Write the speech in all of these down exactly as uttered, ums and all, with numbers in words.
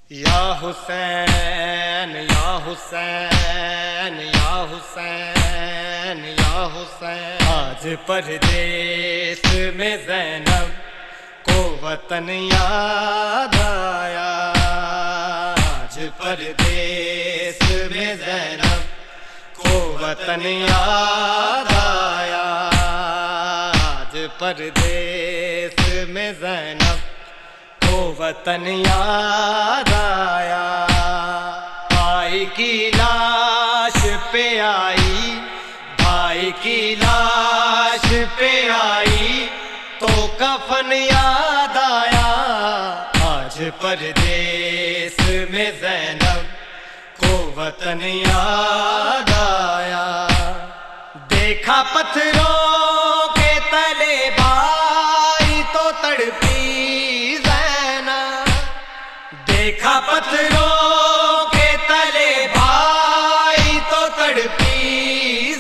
یا حسین یا حسین یا حسین یا حسین، آج پردیس میں زینب کو وطن یاد آیا، آج پردیس میں زینب کو وطن یاد آیا، آج پردیس میں زینب کو وطن یاد آیا، بھائی کی لاش پہ آئی، بھائی کی لاش پہ آئی تو کفن یاد آیا، آج پردیس میں زینب کو وطن یاد آیا، دیکھا پتھروں کے تلے بھائی تو تڑپی زینب، دیکھا پتھروں کے تلے بھائی تو تڑپی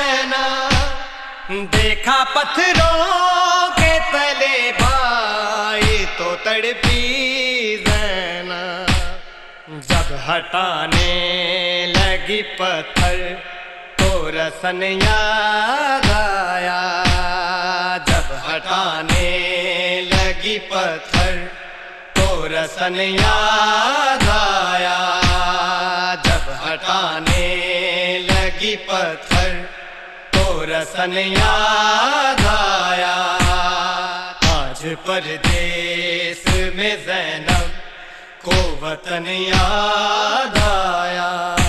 زینب، دیکھا پتھروں کے تلے بھائی تو تڑپی زینب، جب ہٹانے لگی پتھر تو رسن یاد آیا، جب ہٹانے لگی پتھر تو رسن یاد آیا، جب ہٹانے لگی پتھر تو رسن یاد آیا، آج پردیس میں زینب کو وطن یاد آیا،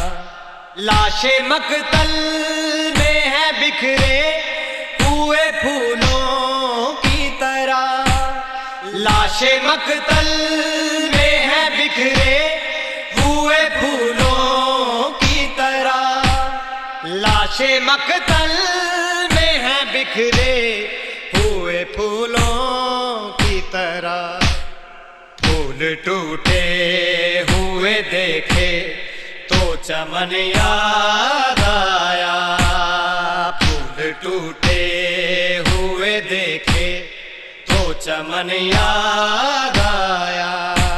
لاشیں مقتل میں ہے بکھرے ہوئے پھولوں کی طرح، لاشیں مقتل میں ہے بکھرے ہوئے پھولوں کی طرح، لاشیں مقتل میں ہے بکھرے ہوئے پھولوں کی طرح، پھول ٹوٹے ہوئے دیکھے تو چمن یاد آیا، پھول ٹوٹے ہوئے دیکھے تو چمن یاد آیا،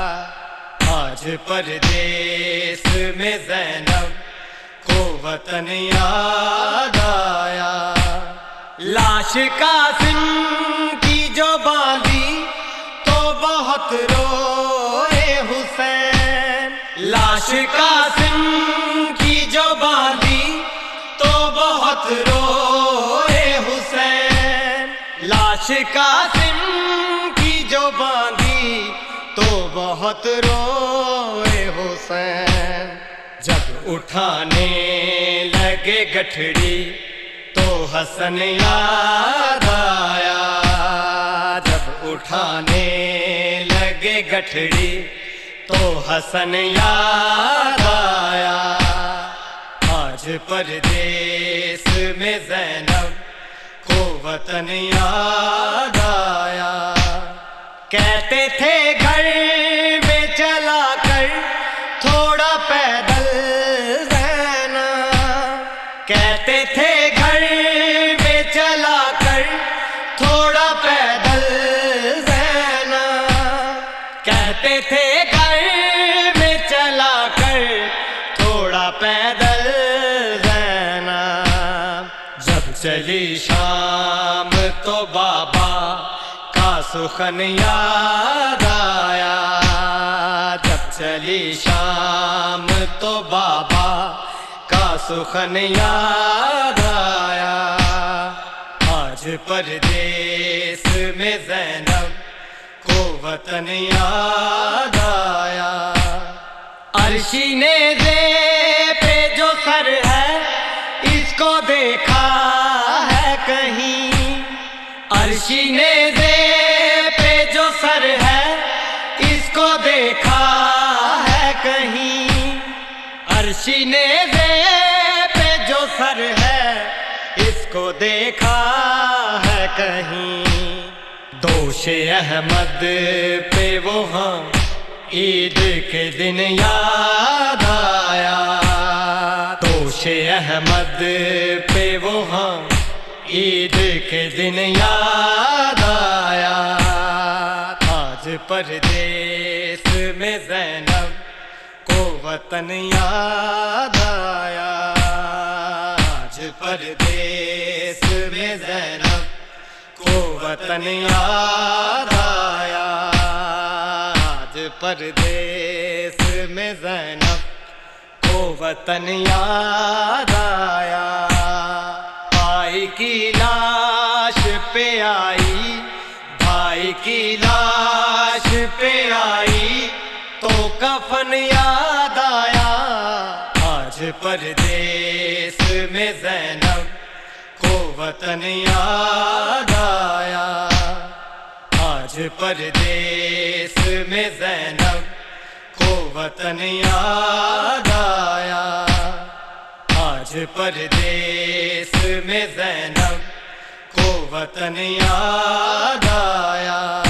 آج پردیس میں زینب کو وطن یاد آیا، لاش قاسم کی جو باندھی تو بہت روئے حسین، لاش قاسم کی جو باندھی تو بہت روئے حسین، لاش قاسم کی جو باندھی تو بہت روئے حسین، جب اٹھانے لگے گٹھڑی تو حسن یاد آیا، جب اٹھانے لگے گٹھڑی تو حسن یاد آیا، آج پردیس میں زینب کو وطن یاد آیا، کہتے تھے گھر میں چلا کر تھوڑا پیدل زینب، کہتے تھے گھر میں چلا کر تھوڑا پیدل زینب، کہتے تھے گھر میں چلا کر تھوڑا پیدل زینب، جب چلی شام تو بابا کا سخن یاد آیا، جب چلی شام تو بابا کا سخن یاد آیا، آج پردیس میں زینب کو وطن یاد آیا، عرشی نیزے پہ جو سر ہے اس کو دیکھا ہے کہیں، عرشی نیزے پہ جو سر ہے اس کو دیکھا ہے کہیں، عرشی نیزے پہ جو سر ہے اس کو دیکھا ہے کہیں، دوش احمد پہ وہاں عید کے دن یاد آیا، دوش احمد پہ وہاں عید کے دن یاد آیا، آج پردیس میں زینب وطن یاد آیا، آج پردیس میں زینب کو وطن یاد آیا، آج پردیس میں زینب کو وطن یاد آیا۔ بھائی کی لاش پہ آئی، بھائی کی لاش پہ آئی تو کفن یاد آیا، آج پردیس میں زینب کو وطن یاد آیا، آج پردیس میں زینب کو وطن یاد آیا، آج پردیس میں زینب کو وطن یاد آیا۔